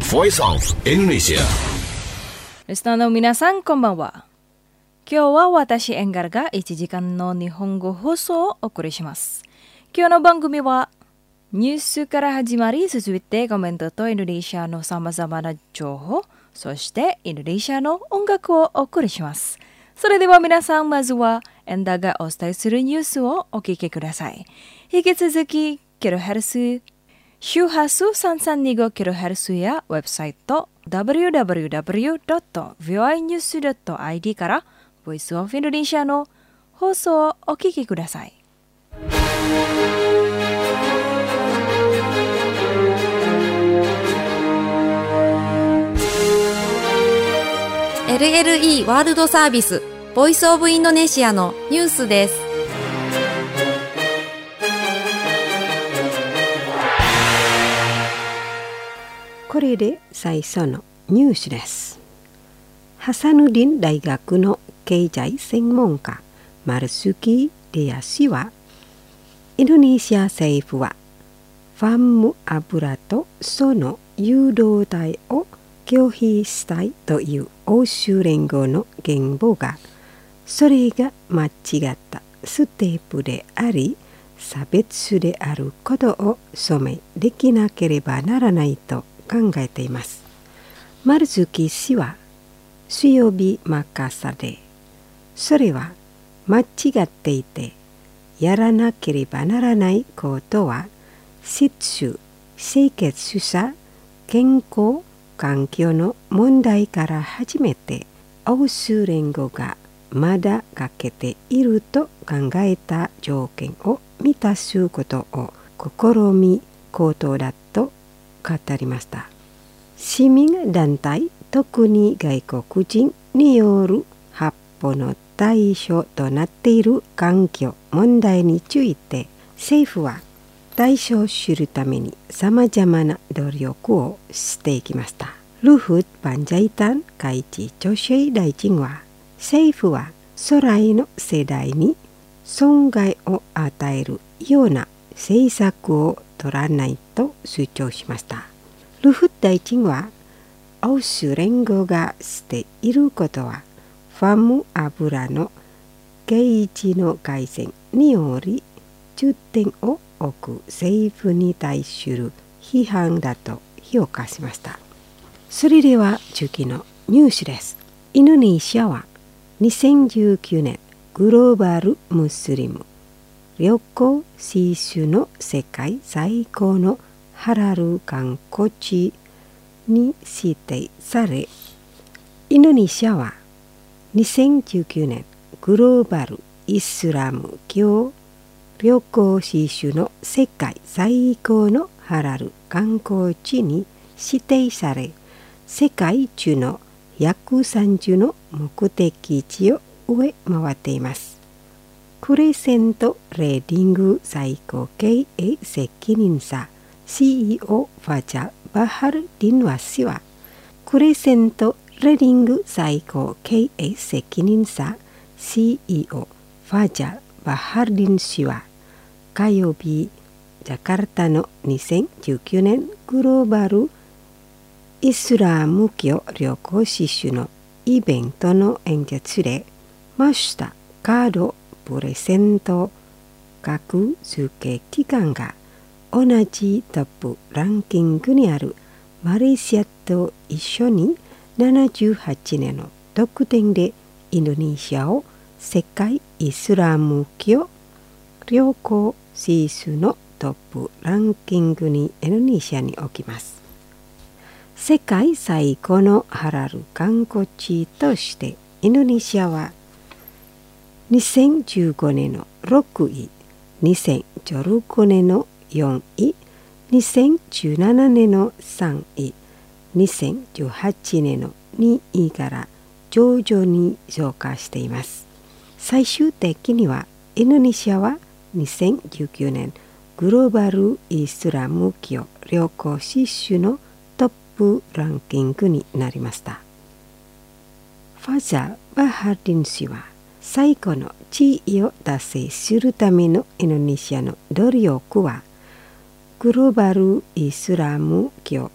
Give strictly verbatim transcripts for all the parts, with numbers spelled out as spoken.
Voice of Indonesia。 リスナーの皆さんこんばんは。今日は私エンガルがいちじかんの日本語放送をお送りします。今日の番組はニュースから始まり、続いてコメントとインドネシアのさまざまな情報、そしてインドネシアの音楽をお送りします。それでは皆さん、まずはエンダがお伝えするニュースをお聞きください。引き続きキロヘルツ周波数さんさんにごキロヘルツやウェブサイト ダブリューダブリューダブリュードットビオアイニュースドットアイディー からボイスオブインドネシアの放送をお聞きください。 エルエルイー ワールドサービスボイスオブインドネシアのニュースです。 これで最初のニュースです。ハサヌディン大学の経済専門家マルスキー・デヤ氏は、インドネシア政府はファンム油とその誘導体を拒否したいという欧州連合の言語が、それが間違ったステップであり、差別であることを証明できなければならないと考えています。マルズキ氏は水曜日マッカーサで、それは間違っていて、やらなければならないことは、接種、清潔さ、健康、環境の問題から始めて、欧州連合がまだ欠けていると考えた条件を満たすことを試みことだと語りました。市民団体、特に外国人による発砲の対象となっている環境問題について、政府は対処を知るためにさまざまな努力をしていきました。ルフッ・パンジャイタン海地女性大臣は、政府は将来の世代に損害を与えるような政策を取らないと主張しました。ルフッ大臣は、欧州連合がしていることは、ファム油のゲージの改善により重点を置く政府に対する批判だと評価しました。それでは次のニュースです。インドネシアはにせんじゅうきゅうねんグローバルムスリム旅行指数の世界最高のハラル観光地に指定され、インドネシアはにせんじゅうきゅうねんグローバルイスラム教旅行指数の世界最高のハラル観光地に指定され、世界中の約さんじゅうの目的地を上回っています。クレセント・レーディング最高経営責任者 シーイーオー ファジャ・バハルディンワ氏は、クレセント・レーディング最高経営責任者 シーイーオー ファジャ・バハルディン氏は、火曜日、ジャカルタのにせんじゅうきゅうねんグローバルイスラム教旅行指数のイベントの演説で、マスターカードプレゼント格付け機関が同じトップランキングにあるマレーシアと一緒にななじゅうはちねんの得点でインドネシアを世界イスラム教旅行指数のトップランキングにインドネシアに置きます。世界最高のハラル観光地としてインドネシアはにせんじゅうごねんのろくい、にせんじゅうろくねんのよんい、にせんじゅうななねんのさんい、にせんじゅうはちねんのにいから徐々に増加しています。最終的にはインドネシアはにせんじゅうきゅうねんグローバルイスラム教旅行指数のトップランキングになりました。ファザー・バハルディン氏は、最高の地位を達成するためのインドネシアの努力は、グローバルイスラム教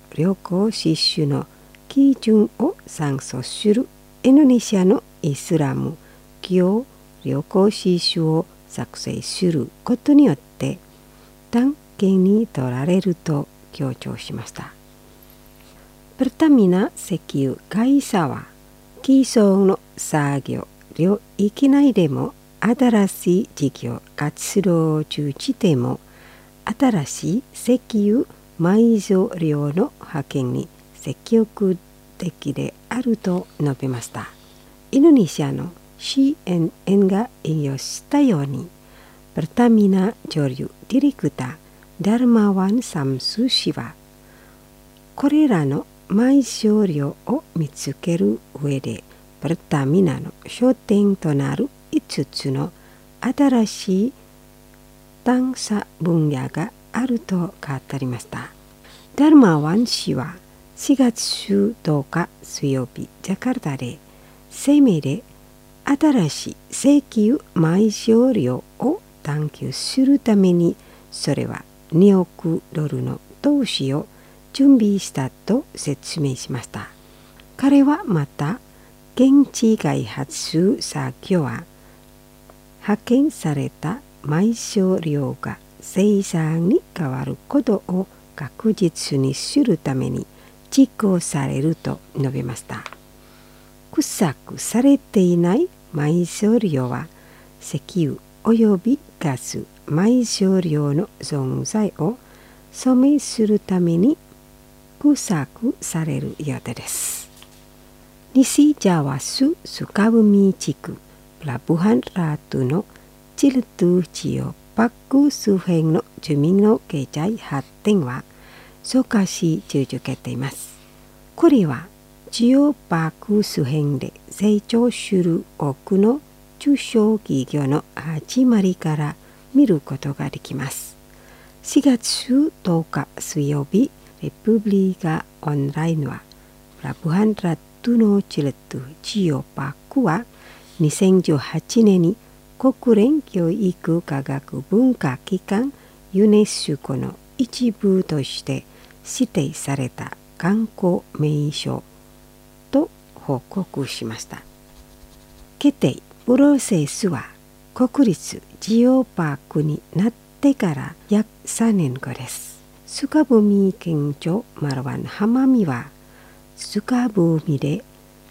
旅行実施の基準を参照するインドネシアのイスラム教旅行実施を作成することによって断権に取られると強調しました。ペルタミナ石油会社は既存の作業領域内でも新しい事業活動中でも新しい石油埋蔵量の派遣に積極的であると述べました。インドネシアの シーエヌエヌ が引用したように、ペルタミナ上流ディレクターダルマワン・サムス氏は、これらの埋蔵量を見つける上で、ペルタミナの焦点となるいつつの新しい探査分野があると語りました。ダルマワン氏はしがつじゅうとおか水曜日、ジャカルタで声明で新しい石油埋蔵量を探求するために、それはにおくドルの投資を準備したと説明しました。彼はまた、現地開発作業は派遣された埋蔵量が生産に変わることを確実にするために実行されると述べました。掘削されていない埋蔵量は石油およびガス埋蔵量の存在を証明するために掘削される予定です。西ジャワ州スカブミ地区プラブハンラートのチルトゥジオパック周辺の住民の経済発展は増加し続けています。これはジオパーク周辺で成長する多くの中小企業の始まりから見ることができます。しがつじゅうとおか水曜日、レプブリカオンラインはプラブハンラットのチルトジオパークはにせんじゅうはちねんに国連教育科学文化機関ユネスコの一部として指定された観光名所と報告しました。決定プロセスは国立ジオパークになってから約さんねんごです。スカブミ県庁マルワンハマミはスカブミで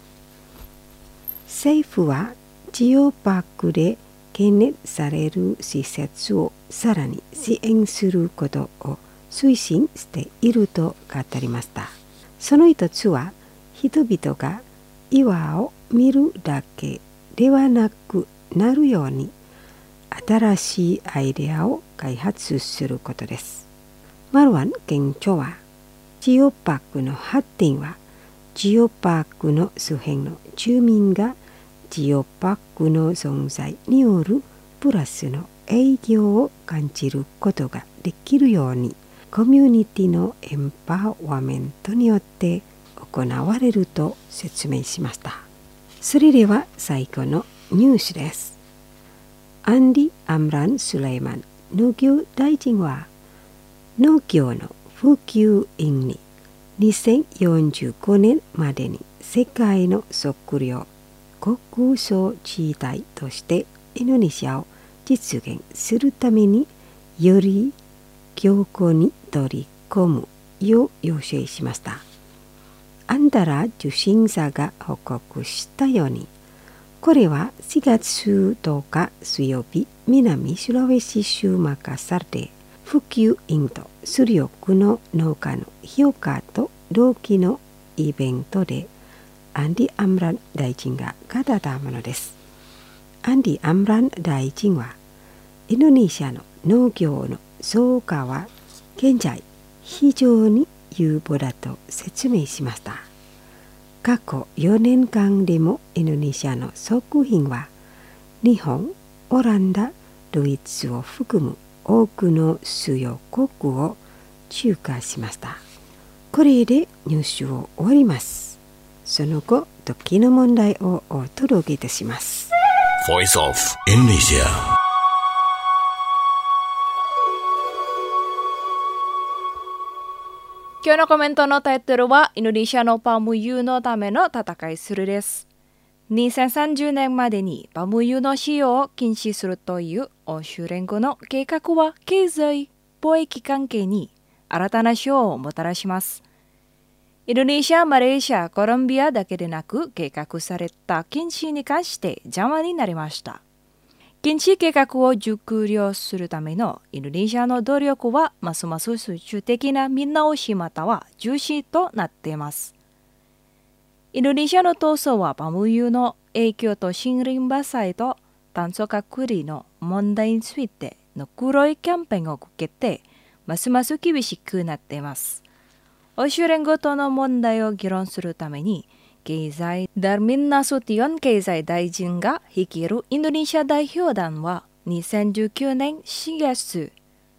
政府はジオパークで懸念される施設をさらに支援することを推進していると語りました。その一つは人々が岩を見るだけではなくなるように新しいアイデアを開発することです。マルワン県庁はジオパークの発展はジオパークの周辺の住民がジオパークの存在によるプラスの影響を感じることができるようにコミュニティのエンパワーメントによって行われると説明しました。それでは最後のニュースです。アンディ・アムラン・スレイマン農業大臣は農業の普及員ににせんよんじゅうごねんまでに世界の食料国総地帯としてインドネシアを実現するためにより強固に取り込むよう要請しました。アンダラ受信者が報告したように、これはしがつじゅうとおか水曜日、南シュラウェシ州マカサルで普及員と出力の農家の評価と同期のイベントでアンディ・アムラン大臣が語ったものです。アンディ・アムラン大臣はインドネシアの農業の増加は現在非常に有望だと説明しました。過去よねんかんでもインドネシアの食品は日本、オランダ、ドイツを含む多くの主要国を中華しました。これでニュースを終わります。その後、時の問題をお届けいたします。 Voice of Indonesia。 今日のコメントのタイトルはインドネシアのパーム油のための戦いするです。にせんさんじゅうねんまでにパーム油の使用を禁止するという欧州連合の計画は経済・貿易関係に新たな賞をもたらします。インドネシア、マレーシア、コロンビアだけでなく計画された禁止に関して邪魔になりました。禁止計画を熟慮するためのインドネシアの努力はますます集中的な見直しまたは重視となっています。インドネシアの闘争はパーム油の影響と森林伐採と炭素隔離の問題についての黒いキャンペーンを受けてますます厳しくなっています。欧州連合との問題を議論するために経済ダルミン・ナソティオン経済大臣が率いるインドネシア代表団はにせんじゅうきゅうねんしがつ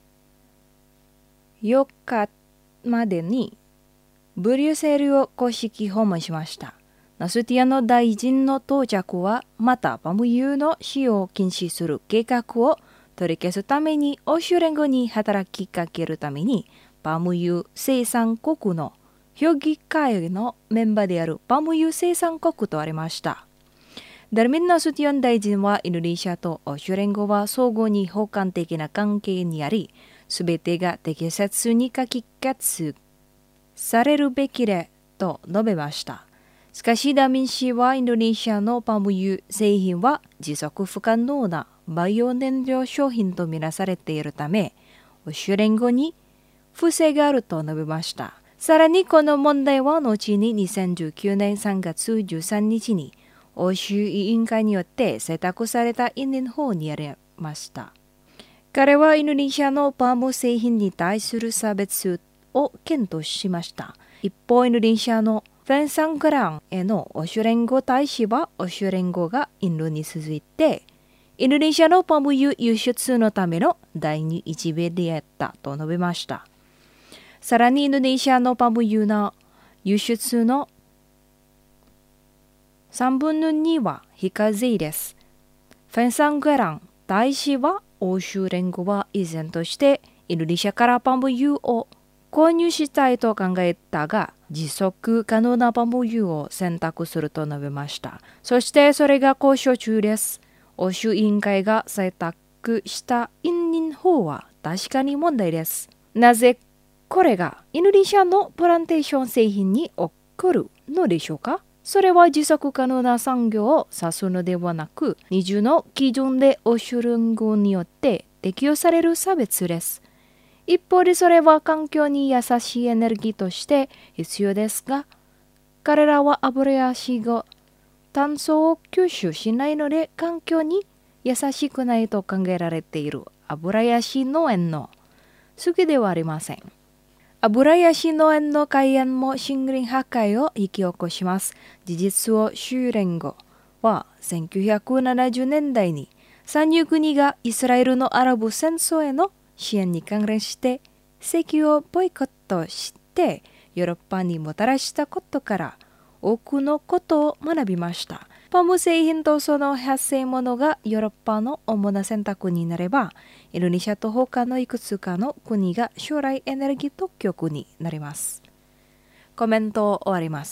よっかまでにブリュッセルを公式訪問しました。ナソティオンの大臣の到着はまたパーム油の使用を禁止する計画を取り消すために欧州連合に働きかけるためにパーム油生産国の評議会のメンバーであるパーム油生産国とありました。ダルミン・ナソティオン大臣はインドネシアと欧州連合は相互に補完的な関係にあり、すべてが適切に可決されるべきだと述べました。しかしダミン氏はインドネシアのパーム油製品は持続不可能なバイオ燃料商品とみなされているため、欧州連合に不正があると述べました。さらにこの問題は後ににせんじゅうきゅうねんさんがつじゅうさんにちに欧州委員会によって採択された委任法にありました。彼はインドネシアのパーム製品に対する差別を検討しました。一方、インドネシアのフェンサングランへの欧州連合大使は欧州連合がインドに続いてインドネシアのパーム油輸出のための第二一米であったと述べました。さらにインドネシアのパーム油の輸出のさんぶんのには非課税です。フェンサングラン大使は欧州連合は依然としてインドネシアからパーム油を購入したいと考えたが、持続可能なパーム油を選択すると述べました。そしてそれが交渉中です。欧州委員会が採択した委任法は確かに問題です。なぜこれがインドネシアのプランテーション製品に起こるのでしょうか。それは持続可能な産業を指すのではなく、二重の基準で欧州連合によって適用される差別です。一方でそれは環境に優しいエネルギーとして必要ですが、彼らは油や脂が炭素を吸収しないので環境に優しくないと考えられている油や脂農園の好きではありません。油や脂農園の開園も森林破壊を引き起こします。事実を州連合はせんきゅうひゃくななじゅうねんだいに産油国がイスラエルのアラブ戦争への支援に関連して石油をボイコットしてヨーロッパにもたらしたことから多くのことを学びました。パーム製品とその発生物がヨーロッパの主な選択になれば、インドネシアと他のいくつかの国が将来エネルギー特許になります。コメントを終わります。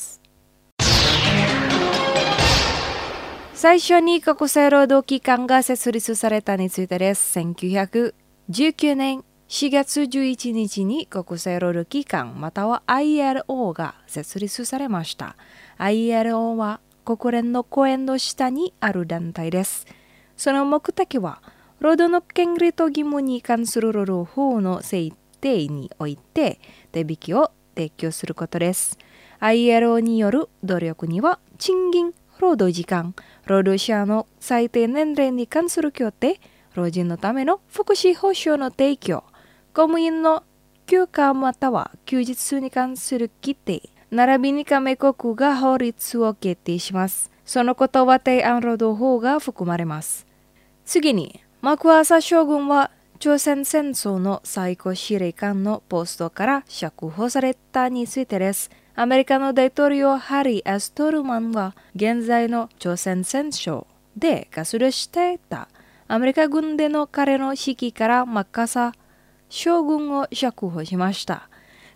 最初に国際労働機関が設立されたについてです。せんきゅうひゃくじゅうきゅうねんしがつじゅういちにちに国際労働機関または アイエルオー が設立されました。アイエルオー は国連の公園の下にある団体です。その目的は、労働の権利と義務に関する労働法の制定において手引きを提供することです。アイエルオー による努力には、賃金、労働時間、労働者の最低年齢に関する協定、老人のための福祉保障の提供、公務員の休暇または休日に関する規定、並びに加盟国が法律を決定します。そのことは提案労働法が含まれます。次に、マクアーサー将軍は朝鮮戦争の最高司令官のポストから釈放されたについてです。アメリカの大統領ハリー・エス・トルマンは現在の朝鮮戦争で活動していたアメリカ軍での彼の指揮からマッカーサー将軍を釈放しました。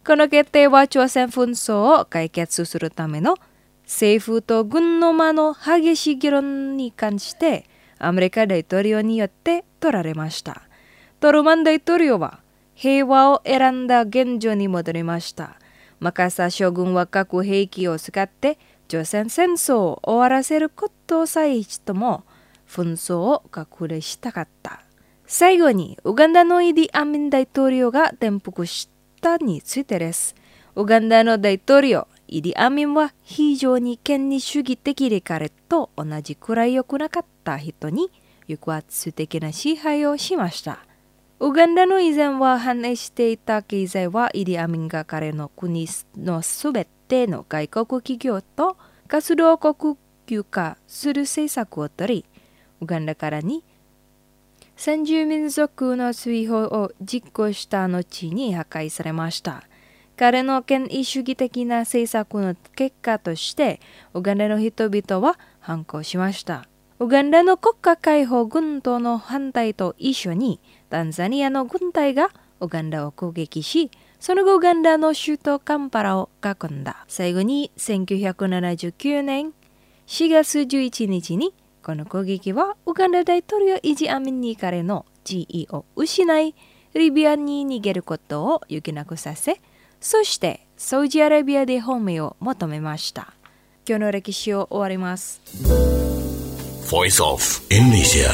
この決定は朝鮮紛争を解決するための政府と軍の間の激しい議論に関してアメリカ大統領によって取られました。トルマン大統領は平和を選んだ現状に戻りました。マカサ将軍は核兵器を使って朝鮮戦争を終わらせることさえしても紛争を隠れしたかった。最後にウガンダのイディ・アミン大統領が転覆したについてです。ウガンダの大統領イディ・アミンは非常に権利主義的で彼と同じくらい良くなかった人に抑圧的な支配をしました。ウガンダの以前は反映していた経済はイディ・アミンが彼の国のすべての外国企業と活動国有化する政策を取り、ウガンダからに先住民族の追放を実行した後に破壊されました。彼の権威主義的な政策の結果としてウガンダの人々は反抗しました。ウガンダの国家解放軍との反対と一緒にタンザニアの軍隊がウガンダを攻撃し、その後ウガンダの首都カンパラを囲んだ。最後にせんきゅうひゃくななじゅうきゅうねんしがつじゅういちにちにこの攻撃はウガンダ大統領イディ・アミンに彼の地位を失いリビアに逃げることを余儀なくさせ、そしてサウジアラビアで亡命を求めました。今日の歴史を終わります。 Voice of Indonesia。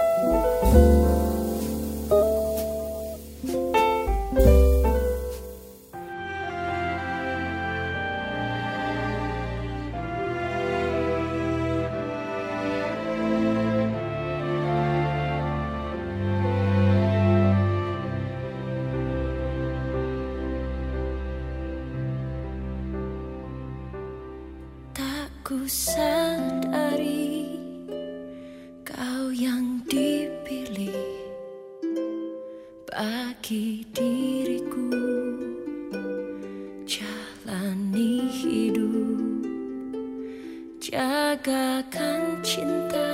Ku sadari kau yang dipilih bagi diriku, jalani hidup, jagakan cinta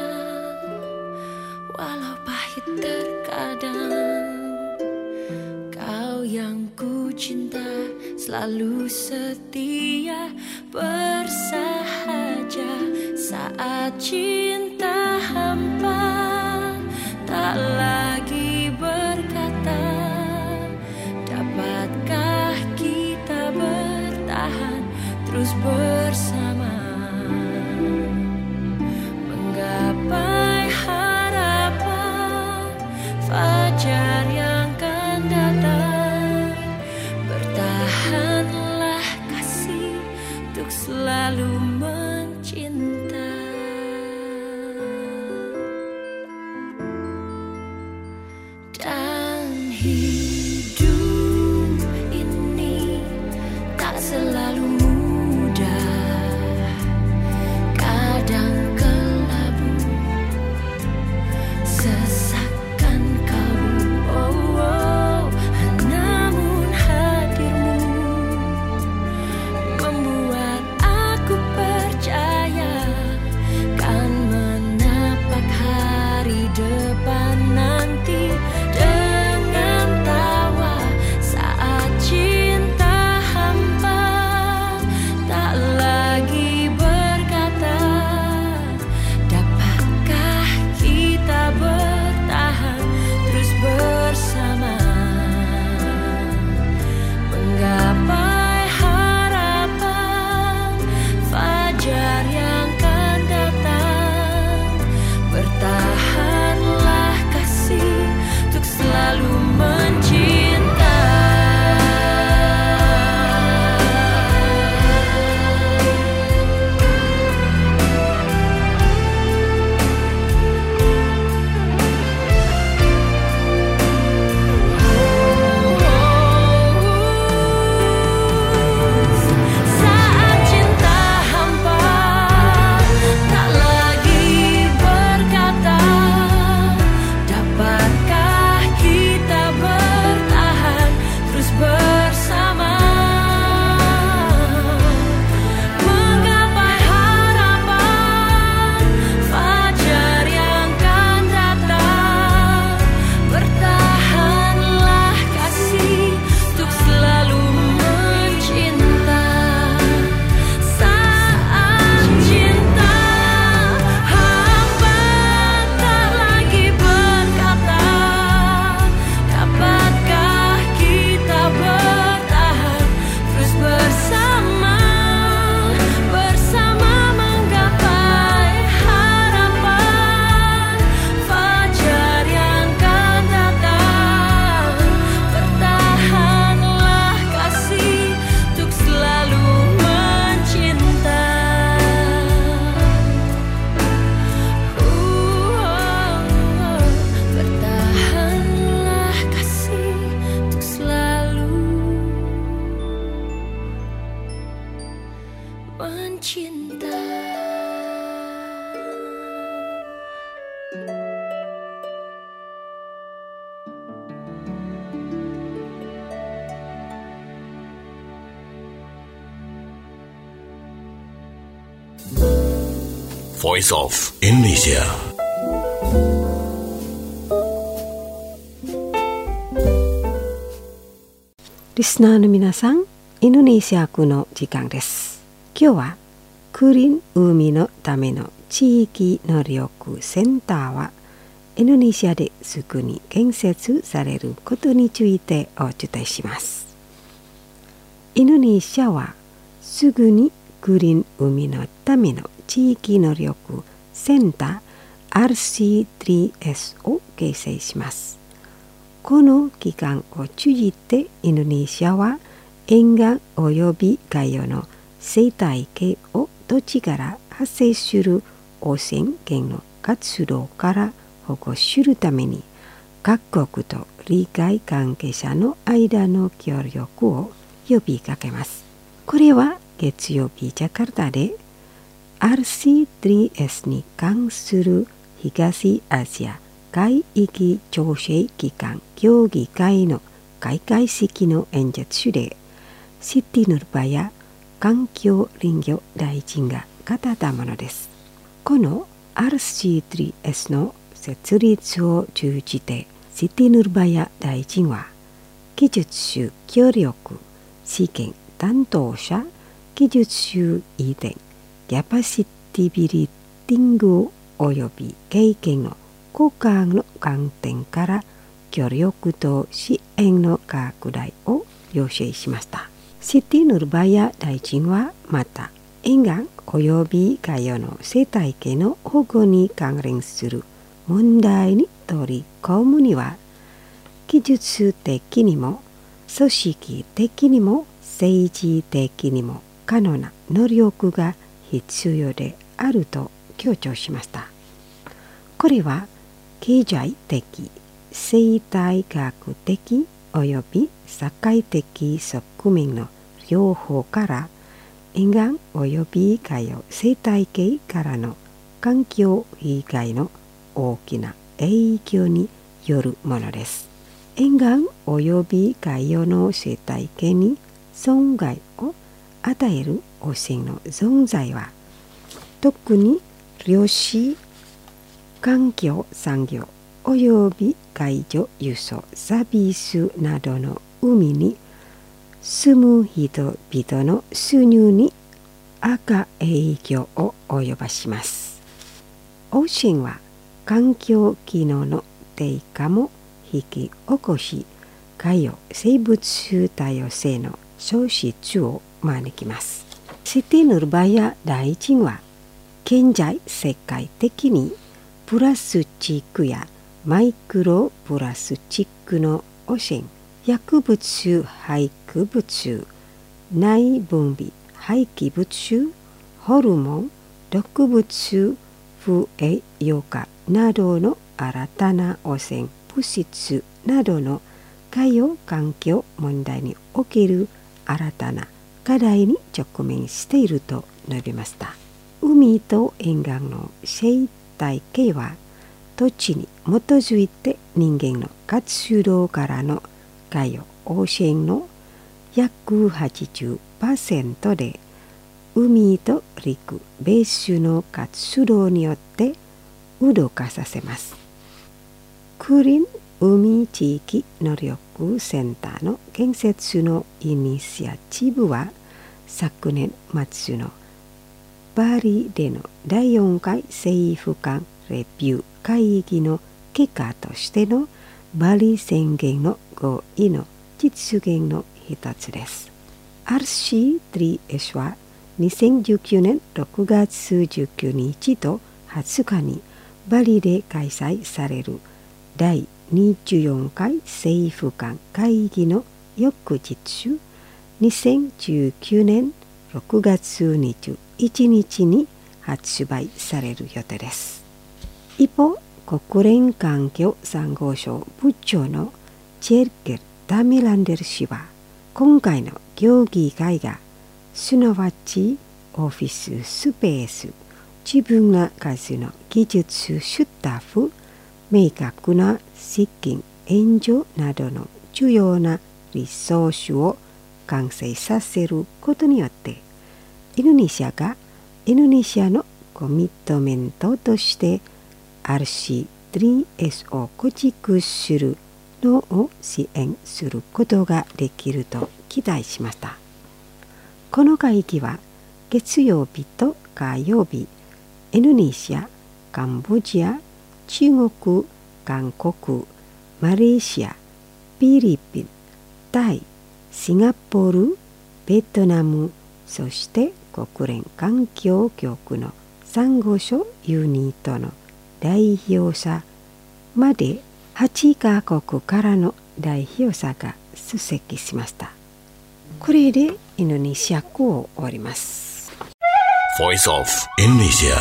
walau pahit terkadang. Kau yang ku cinta selalu setia bersahaja saat cinta hampa, tak lagi berkata dapatkah kita bertahan terus bersama, menggapai harapan fajar yang akan datang. Bertahanlah kasih untuk selalu mencinta. Dan hidup ini tak selalu mudah, mencinta. Voice of Indonesia. Listenerの皆さん、インドネシア語の時間です。今日はクリーン海のための地域能力センターはインドネシアですぐに建設されることについてお伝えします。インドネシアはすぐにクリーン海のための地域能力センター アールシースリーエス を形成します。この機関を通じてインドネシアは沿岸及び海洋の生態系を土地から発生する汚染源の活動から保護するために各国と利害関係者の間の協力を呼びかけます。これは月曜日ジャカルタで アールシースリーエス に関する東アジア海域調整機関協議会の開会式の演説でシティヌルバヤ環境林業大臣が語ったものです。この アールシースリーエス の設立を通じてシティヌルバヤ大臣は技術種協力試験担当者技術種移転キャパシティビリティングおよび経験の交換の観点から協力と支援の拡大を要請しました。シティヌルバヤ大臣はまた沿岸および海洋の生態系の保護に関連する問題に取り込むには技術的にも組織的にも政治的にも可能な能力が必要であると強調しました。これは経済的、生態学的および社会的側面の両方から沿岸および海洋生態系からの環境被害の大きな影響によるものです。沿岸および海洋の生態系に損害を与える汚染の存在は特に漁師、環境産業および海上輸送サービスなどの海に住む人々の収入に悪影響を及ぼします。汚染は環境機能の低下も引き起こし、海洋生物多様性の消失を招きます。シティヌルバヤ大臣は現在世界的にプラスチックやマイクロプラスチックの汚染、薬物廃棄物、内分泌廃棄物、ホルモン、毒物、不栄養価などの新たな汚染物質などの海洋環境問題における新たな課題に直面していると述べました。海と沿岸の生態系は土地に基づいて人間の活動からの海洋汚染の約 はちじゅっパーセント で海と陸ベースの活動によって動かさせます。クリーン海地域能力センターの建設のイニシアチブは昨年末のバリでのだいよんかい政府間レビュー会議の結果としてのバリ宣言の合意の実現の一つです。アールシースリーエス はにせんじゅうきゅうねんろくがつじゅうくにちとはつかにバリで開催されるだいにじゅうよんかい政府間会議の翌日、にせんじゅうきゅうねんろくがつにじゅういちにちに発売される予定です。一方、国連環境産業省部長のチェルケル・ダミランデル氏は、今回の協議会がすなわちオフィススペース、自分が数の技術スタッフ、明確な資金援助などの重要なリソースを完成させることによって、インドネシアがインドネシアのコミットメントとして アールシースリーエス を構築するのを支援することができると期待しました。この会議は月曜日と火曜日、インドネシア、カンボジア、中国、韓国、マレーシア、フィリピン、タイ、シンガポール、ベトナム、そして国連環境局のサンゴ礁ユニットの代表者まではちカ国からの代表者が出席しました。これでインドネシア語を終わります。 Voice of Indonesia.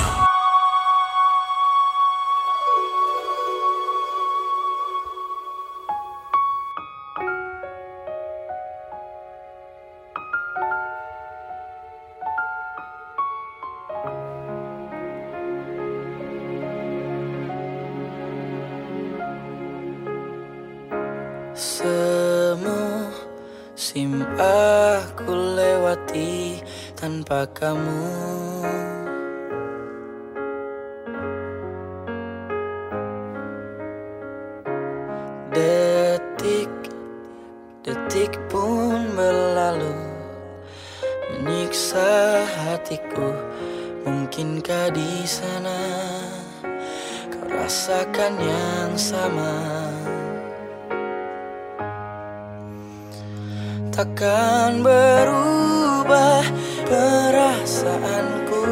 Semusim aku lewati tanpa kamu, detik-detik pun berlalu menyiksa hatiku. Mungkinkah di sana kau rasakan yang sama? Takkan berubah perasaanku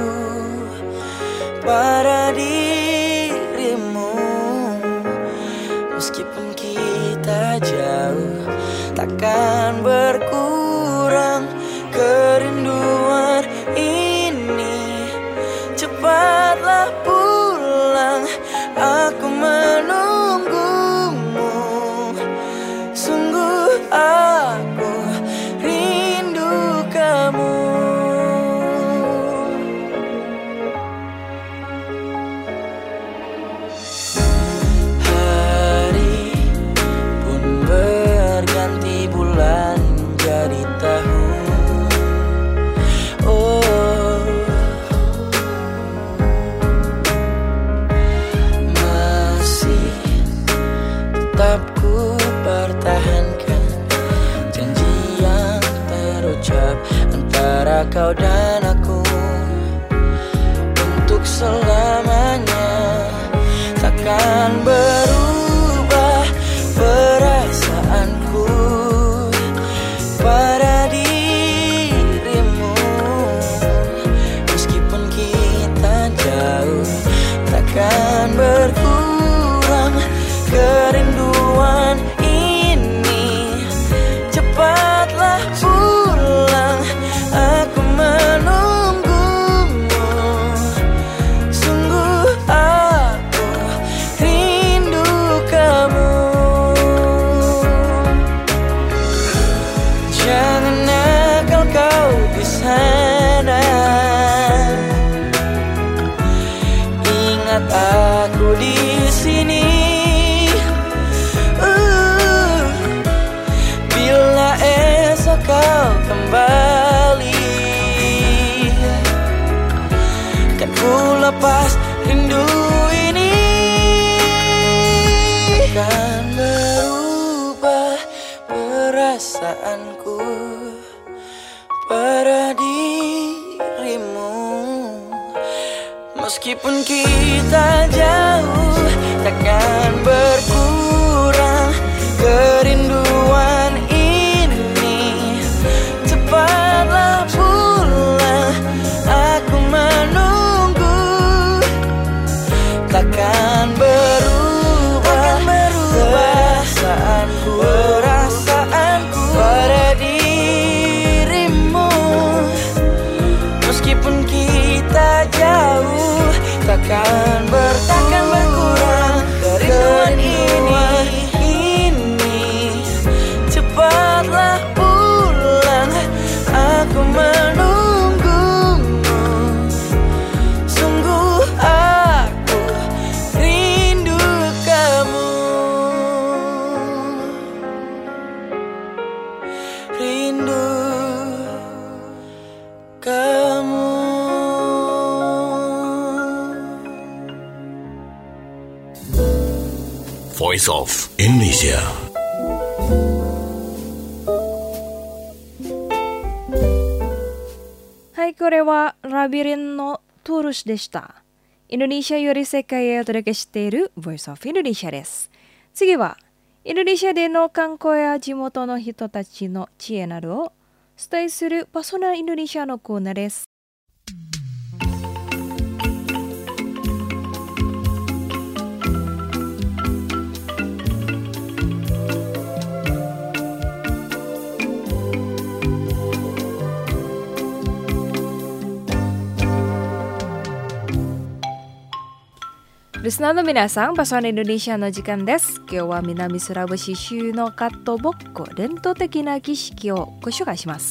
pada dirimu, meskipun kita jauh. Takkan berkurang kerinduan ini. Cepatlah pulang, aku menunggumu. Sungguh aku rindu kamu. Hari pun berganti, bulan jadi tahun. Oh, masih tetap ku pertahankan janji yang terucap antara kau dan aku untuk selamanya. Takkan berubah perasaanku pada dirimu, meskipun kita jauh. Takkan berkurang kerinduan ini. Cepatlah pulang, aku menunggumu. Sungguh aku rindu kamu. Jangan nakal kau di sana, ingat aku di sini. Uh, bila esok kau kembali, kan ku lepas rindu ini. Takkan berubah perasaanku pada dirimu, meskipun kita jauh. Takkan berkurang kerinduan ini. Cepatlah pulang, aku menunggu. Takkan berubah perasaanku, perasaanku pada dirimu, meskipun kita jauh. Takkan ber takkan berkurang kerinduan ini, ini. rindu kamu. Voice of Indonesia. Hai, これはラビリンのトゥールスでした。インドネシアより世界へお届けしている Voice of Indonesia です。次はインドネシアでの観光や地元の人たちの知恵などを伝えするパーソナルインドネシアのコーナーです。リスナーの皆さん、パーソナルインドネシアの時間です。今日は南スラブシ州のカットボッコ伝統的な儀式をご紹介します。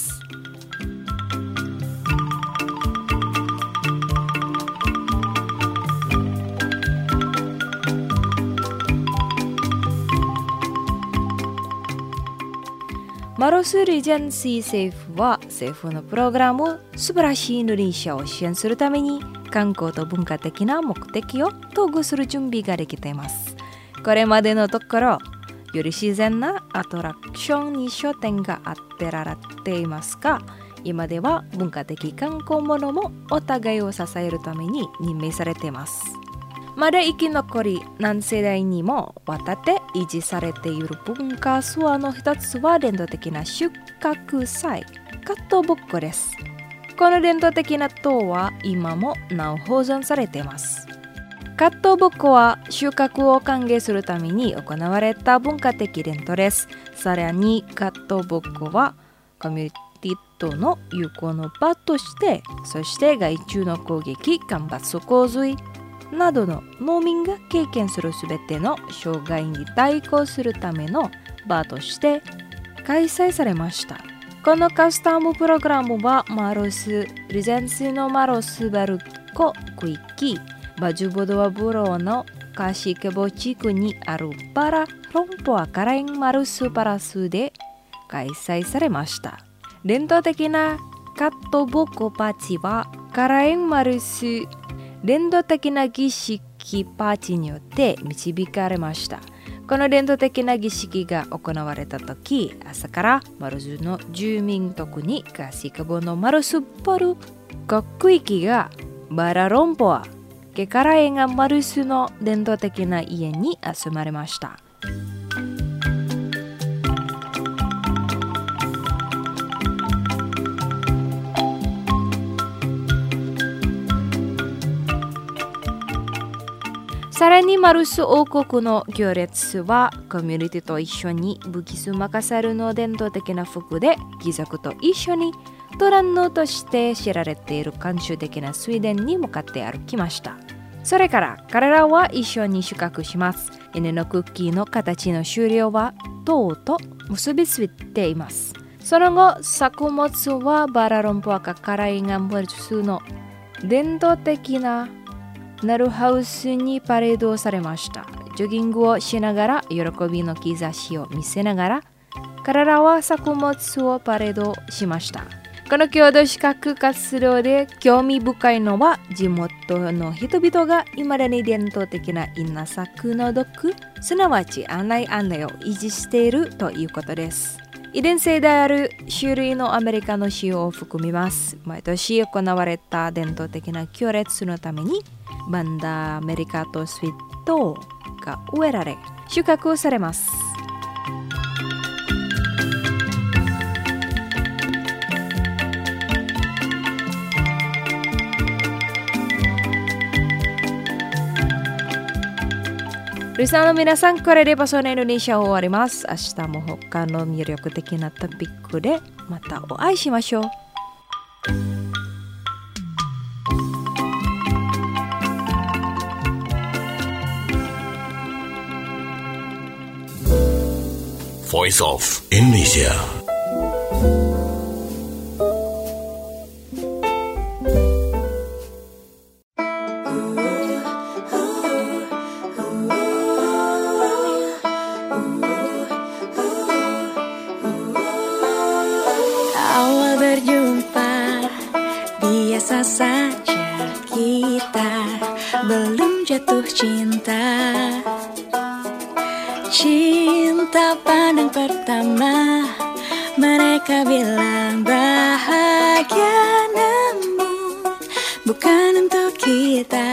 マロス・リジェンシー政府は政府のプログラム素晴らしいインドネシアを支援するために観光と文化的な目的を統合する準備ができています。これまでのところより自然なアトラクションに焦点が当てられていますが、今では文化的観光ものもお互いを支えるために任命されています。まだ生き残り何世代にもわたって維持されている文化ツアーの一つは伝統的な収穫祭カットボッコです。この伝統的な塔は今もなお保存されています。カットボッコは収穫を歓迎するために行われた文化的伝統です。さらにカットボッコはコミュニティとの友好の場として、そして害虫の攻撃、干ばつ洪水などの農民が経験するすべての障害に対抗するための場として開催されました。このカスタムプログラムはマロス・リゼンスのマロスバルコ区域バジュボドワブローのカシケボ地区にあるパラロンポアカラインマルスパラスで開催されました。伝統的なカットボコパーチはカラインマルス伝統的な儀式パーチによって導かれました。この伝統的な儀式が行われたとき、朝からマルスの住民特にカシカボのマルスポル区域がバラロンポアケカラエンがマルスの伝統的な家に集まりました。さらにマルス王国の行列はコミュニティと一緒にブキスマカサルの伝統的な服で貴族と一緒にトランノとして知られている慣習的なスウェーデンに向かって歩きました。それから彼らは一緒に収穫します。犬のクッキーの形の終了は塔と結びついています。その後作物はバラロンポアカカライガンボルスの伝統的なナルハウスにパレードされました。ジョギングをしながら喜びの兆しを見せながら彼らは作物をパレードしました。この郷土資格活動で興味深いのは地元の人々が今だに伝統的な稲作の読すなわち案内案内を維持しているということです。遺伝性である種類のアメリカの塩を含みます。毎年行われた伝統的な行列のためにバンダアメリカとスイートが植えられ収穫されます。リスナーの皆さん、これでパーソナルインドネシアを終わります。明日も他の魅力的なトピックでまたお会いしましょう。 Voice of Indonesia. berjumpa, biasa saja kita belum jatuh cinta. Cinta pandang pertama, mereka bilang bahagia, namun bukan untuk kita.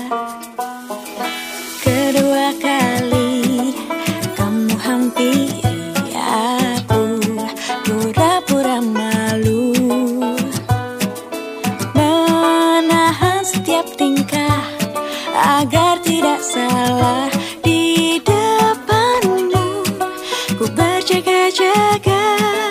Kedua kali kamu hampiri aku, pura-pura malu, menahan setiap tingkah agar tidak salah di depanmu. Ku berjaga-jaga,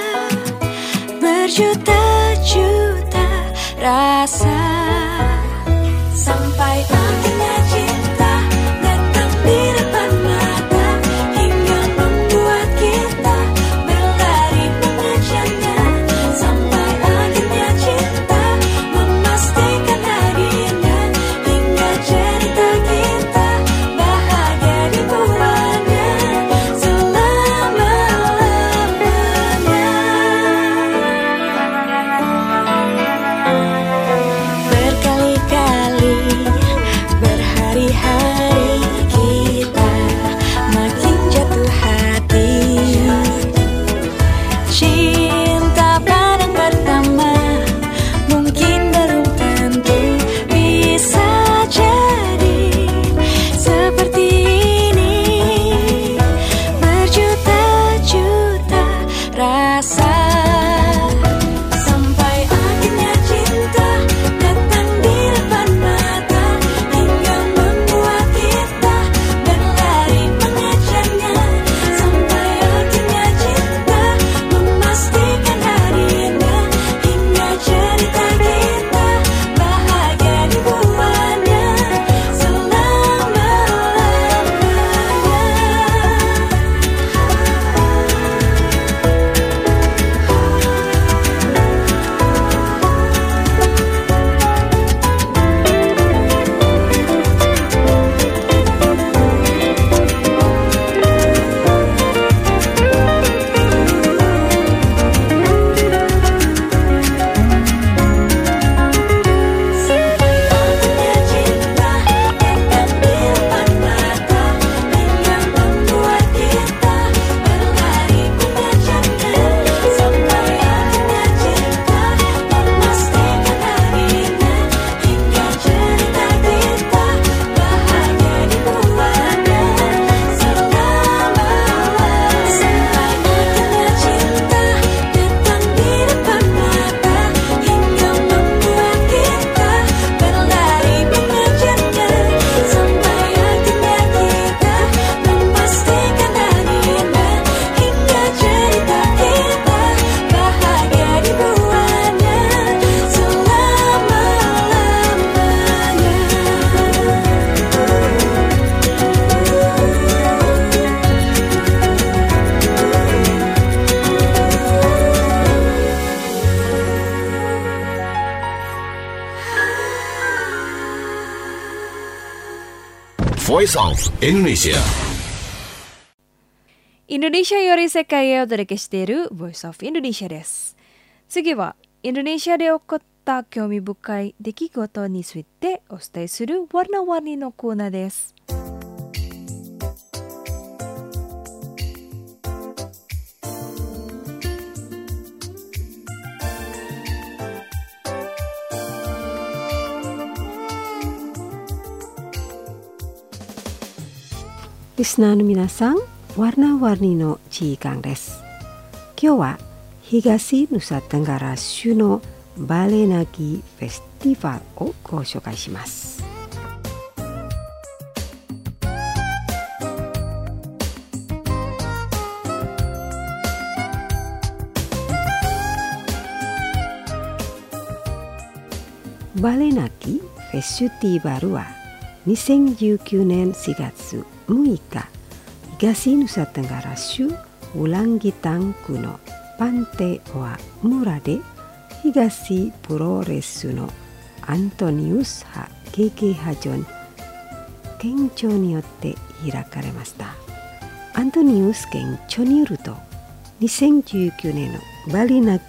berjuta-juta rasa, sampai akhirnya cinta datang di depan mata, hingga membuat kita berlari mengejarnya. Sampai akhirnya cinta memastikan hadirnya, hingga cerita kita bahagia dibuatnya selama-lamanya. Berkali-kali, berhari-hari kita makin jatuh hati. Cinta pandang pertama mungkin belum tentu bisa jadi seperti ini. Berjuta-juta rasa, sampai akhirnya cinta datang di depan mata, hingga membuat kita berlari mengejarnya. Sampai akhirnya cinta memastikan hadirnya, hingga cerita kita bahagia dibuatnya selama-lamanya. Voice of Indonesia. Indonesia Yori Sekaiをお届けしている Voice of Indonesia です。次はインドネシアで起こった興味深い出来事についてお伝えするワルナワニのコーナーです。 リスナーの皆さん、warna-warniの時間です。今日は東ヌサテンガラ州のバレナギフェスティバルをご紹介します。バレナギフェスティバルはにせんじゅうきゅうねんしがつむいか、東ヌサテンガラ州ウランギタン区のパンテオア村で東プロレスのアントニウス派経験派ジョン県庁によって開かれました。アントニウス県庁によるとにせんじゅうきゅうねんのバリナギ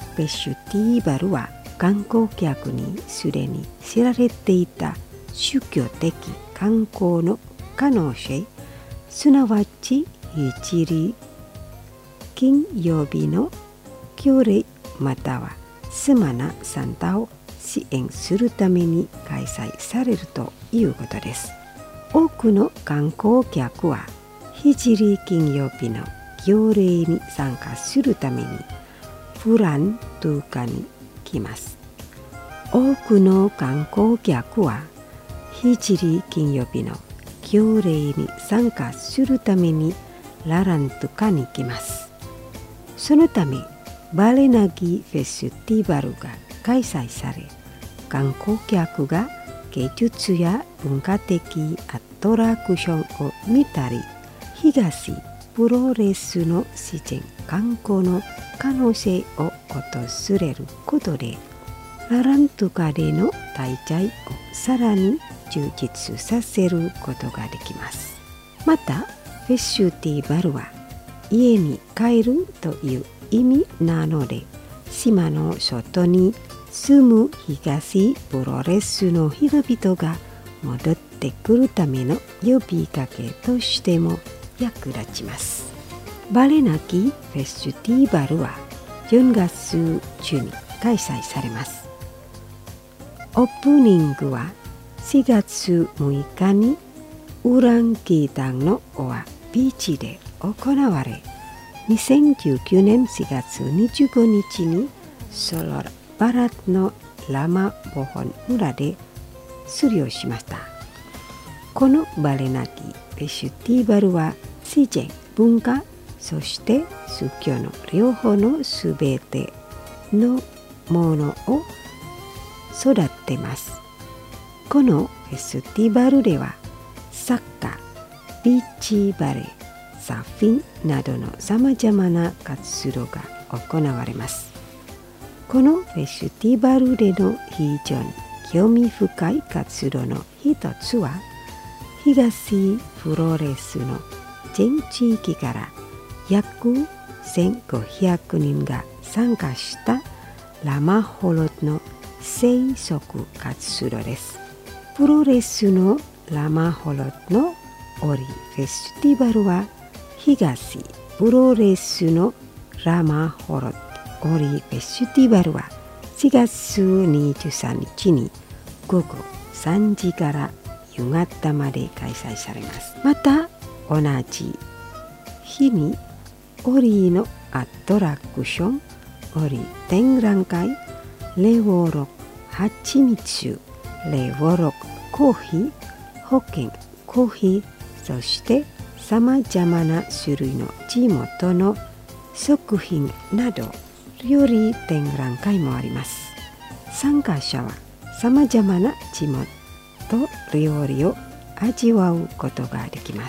フェッシュティーバルは観光客にすでに知られていた宗教的観光の可能性、すなわちヒジリ金曜日の教礼またはスマナサンタを支援するために開催されるということです。多くの観光客はヒジリ金曜日の行礼に参加するためにフラントゥカに来ます。多くの観光客はヒジリ金曜日の行礼に参加するためにララントゥカに来ます。そのためバレナギフェスティバルが開催され、観光客が芸術や文化的アトラクションを見たり、東プロレスの自然観光の可能性を訪れることで、ララントゥカでの滞在をさらに充実させることができます。また、フェスティバルは家に帰るという意味なので、島の外に住む東プロレスの人々が戻ってくるための呼びかけとしても役立ちます。バレナキフェスティバルはよんがつ中に開催されます。オープニングはしがつむいかにウランギータンのオアビーチで行われ、にせんじゅうきゅうねんしがつにじゅうごにちにソロラバラトのラマボホン村で終了しました。このバレナキフェスティバルは自然、文化、そして宗教の両方のすべてのものを育てます。このフェスティバルではサッカー、ビーチバレー、サーフィンなどのさまざまな活動が行われます。このフェスティバルでの非常に興味深い活動の一つは、東プロレスの全地域から約せんごひゃくにんが参加したラマホロの生息活動です。プロレスのラマホロのオリフェスティバルは、東プロレスのラマホロオリフェスティバルはしがつにじゅうさんにちにごごさんじから夕方まで開催されます。また同じ日にオリのアトラクション、オリ展覧会、レウォロクハチミツ、レウォロクコーヒー、ホッケンコーヒー、そしてさまざまな種類の地元の食品など料理展覧会もあります。参加者はさまざまな地元料理を味わうことができます。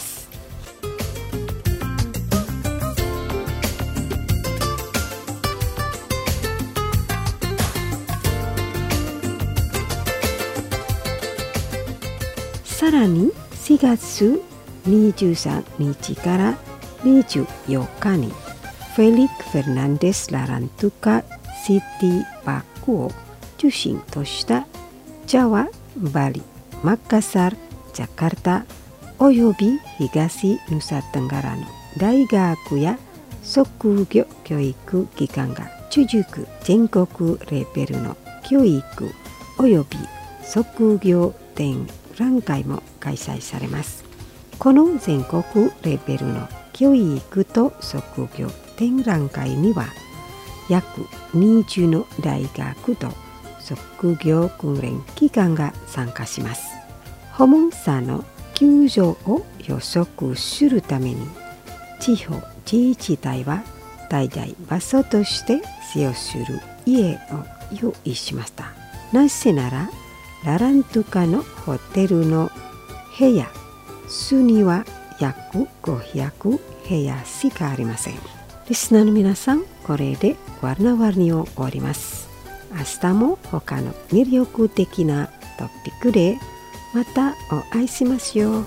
さらにしがつにじゅうさんにちからにじゅうよっかにフェリック・フェルナンデス・ララントゥカシティパークを中心としたジャワ、バリ、マッカサル、ジャカルタおよび東ヌサテンガラの大学や職業教育機関が続く全国レベルの教育および職業展覧会も開催されます。この全国レベルの教育と職業展覧会には約にじゅうの大学と職業訓練機関が参加します。訪問者の救助を予測するために地方自治体は滞在場所として使用する家を用意しました。なぜならララントゥカのホテルの部屋数には約ごひゃくへやしかありません。リスナーの皆さん、これでワルナワルニを終わります。明日も他の魅力的なトピックでまたお会いしましょう。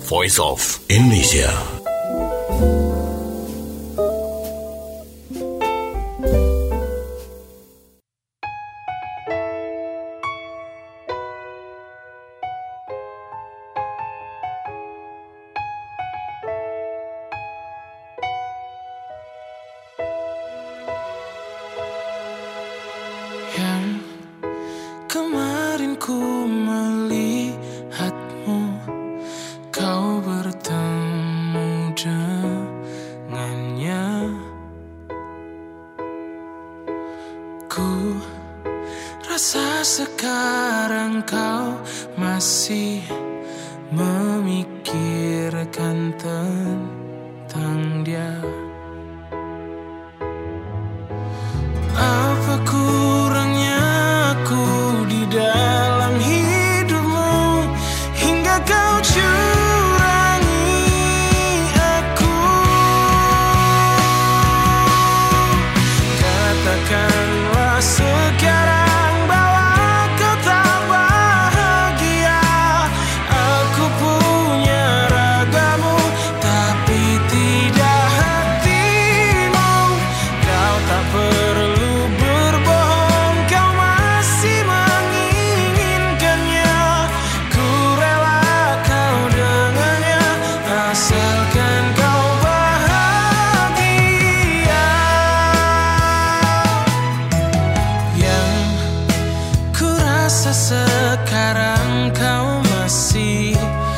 Voice of Indonesia. Yang kemarin ku melihatmu, kau bertemu dengannya. Ku rasa sekarang kau masih memikirkan tentang dia. Apa kurangnya aku di dalam hidupmu hingga kau curangi aku? Katakanlah sekarang bahwa kau tak bahagia. Aku punya ragamu tapi tidak hatimu. Kau tak perlu sekarang kau masih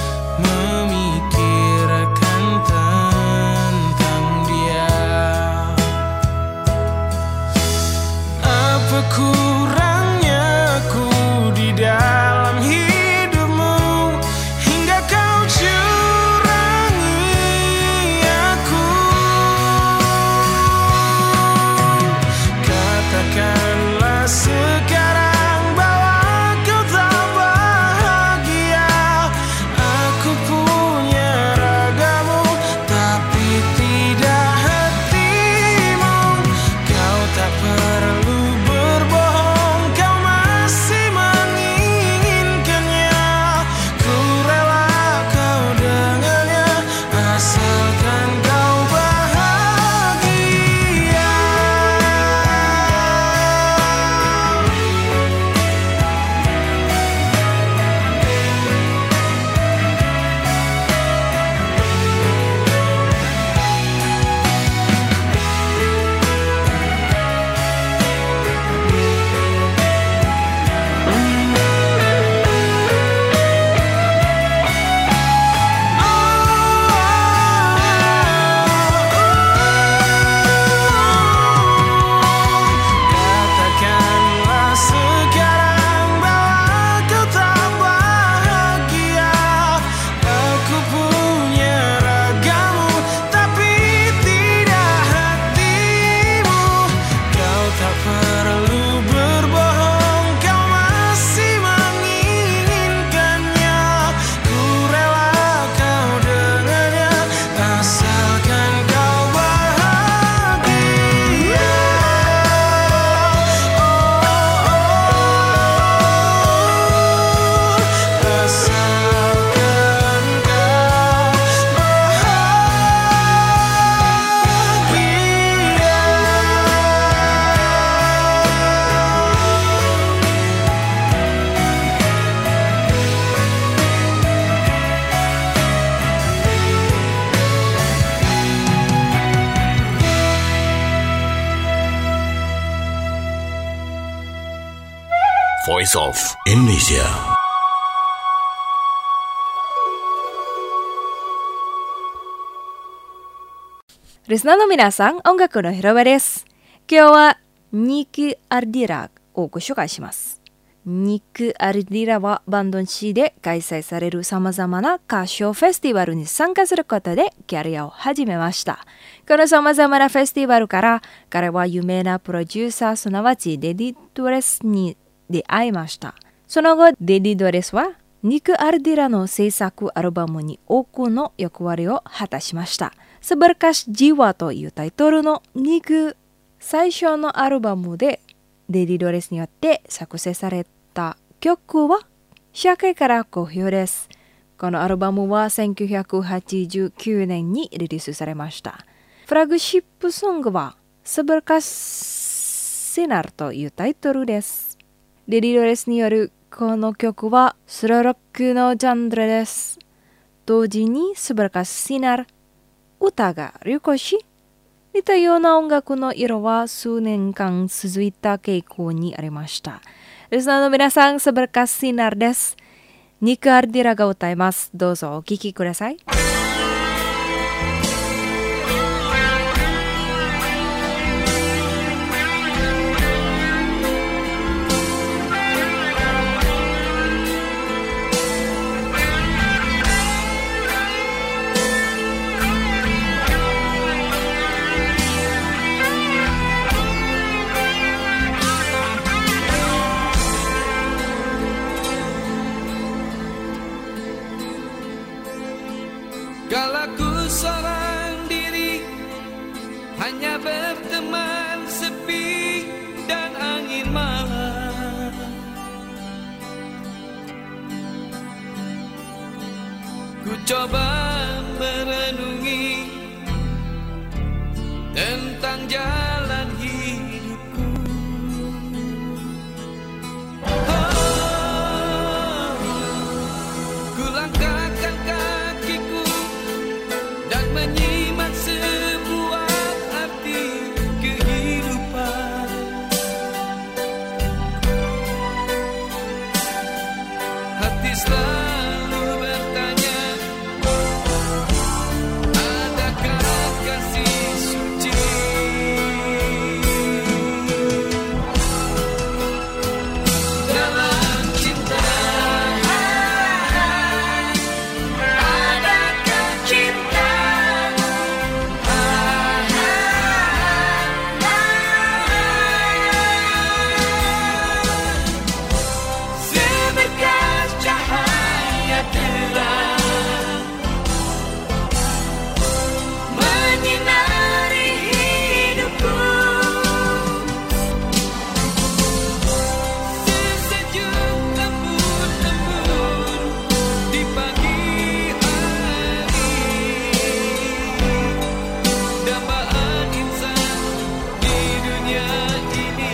memikirkan tentang dia. Apa kurangnya aku di dalam hidupmu hingga kau curangi aku? Katakanlah sekarang Voice of Indonesia. Risna no minasan, ongaku no hiroba desu. Kyou wa Niku Ardiraをご紹介します。Niku Ardiraはバンドン市で開催されるさまざまな歌唱フェスティバルに参加することでキャリアを始めました。このさまざまなフェスティバルから彼は有名なプロデューサーすなわちデディドレスに出会いました。その後デディドレスはニク・アルディラの制作アルバムに多くの役割を果たしました。Seberkas Jiwa というタイトルのニク最初のアルバムでデディドレスによって作成された曲は社会から好評です。 このアルバムはせんきゅうひゃくはちじゅうきゅうねんにリリースされました。フラグシップソングはSeberkas Sinarというタイトルです。リリー・ドレスによるこの曲はスローロックのジャンルです。同時にSeberkas Sinar、歌が流行し、似たような音楽の色は数年間続いた傾向にありました。リスナーの皆さん、Seberkas Sinarです。ニク・アルディラが歌います。どうぞお聴きください。 Kalaku seorang diri, hanya berteman sepi dan angin malam. Ku coba merenungi tentang jalan hidupku. Oh, ku langkahkan kakiku dan menyimak sebuah arti kehidupan. Hati selalu bertanya, adakah kasih suci? Dalam cinta, adakah cinta? Seberkas cahaya terang menyinari hidupku. Sesejuk embun-embun di pagi hari, dambaan insan di dunia ini.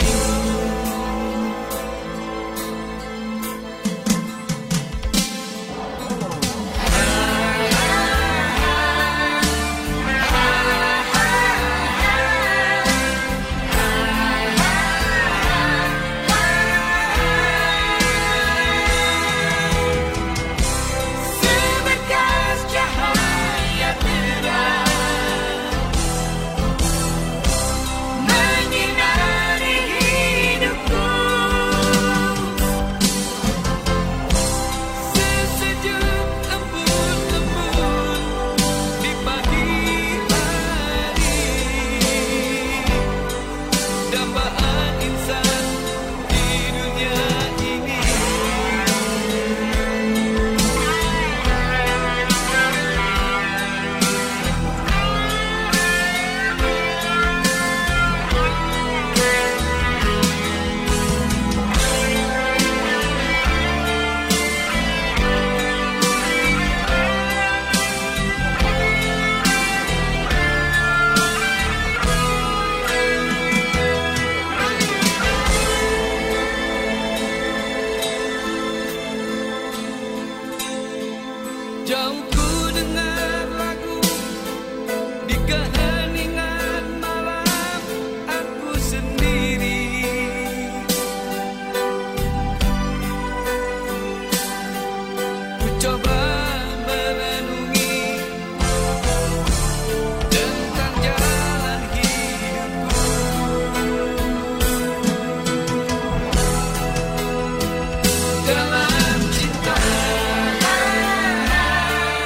Seberkas cahaya terang menyinari hidupku. Sesejuk embun-embun di pagi hari, dambaan insan di dunia ini. Jauh ku dengar lagu di keheningan malam aku sendiri. Ku coba merenungi tentang jalan hidupku. Dalam cinta,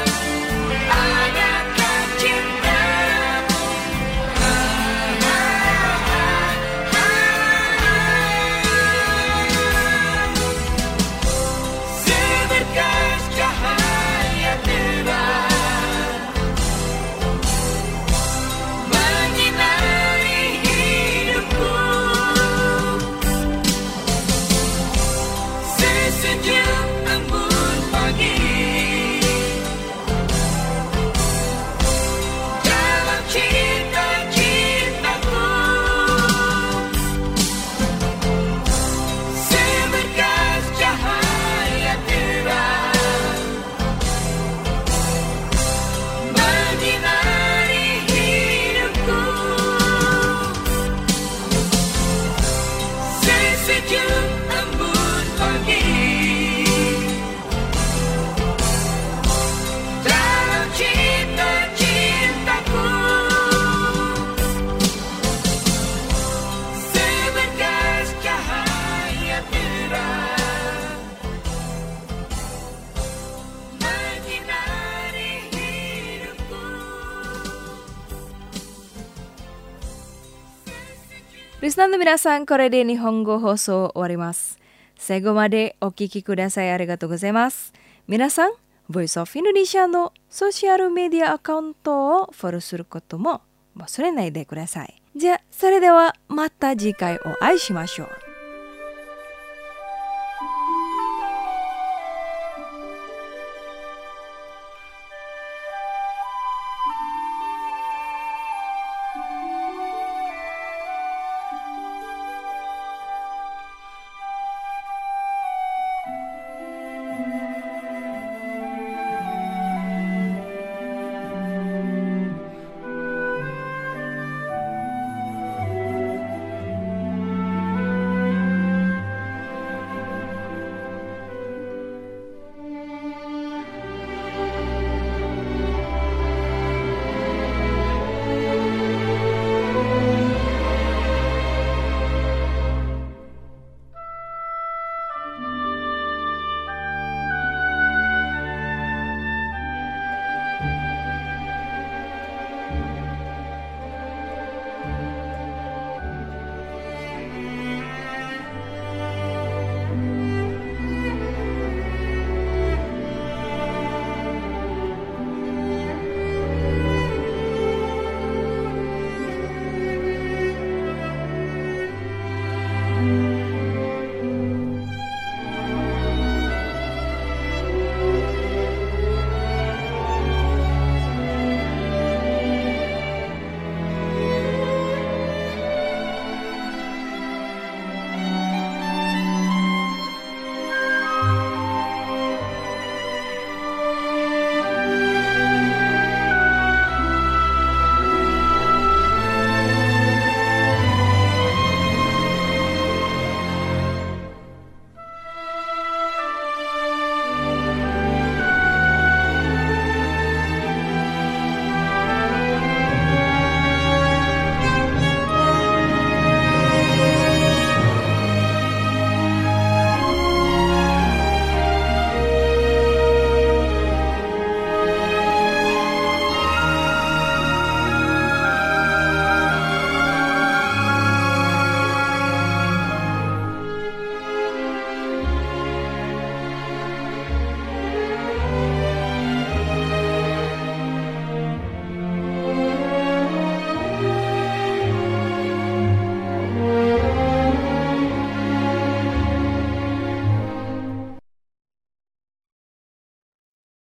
リスナーの皆さん、これで日本語放送終わります。最後までお聞きくださいありがとうございます。皆さん、Voice of Indonesia のソーシャルメディアアカウントをフォローすることも忘れないでください。じゃあ、それではまた次回お会いしましょう。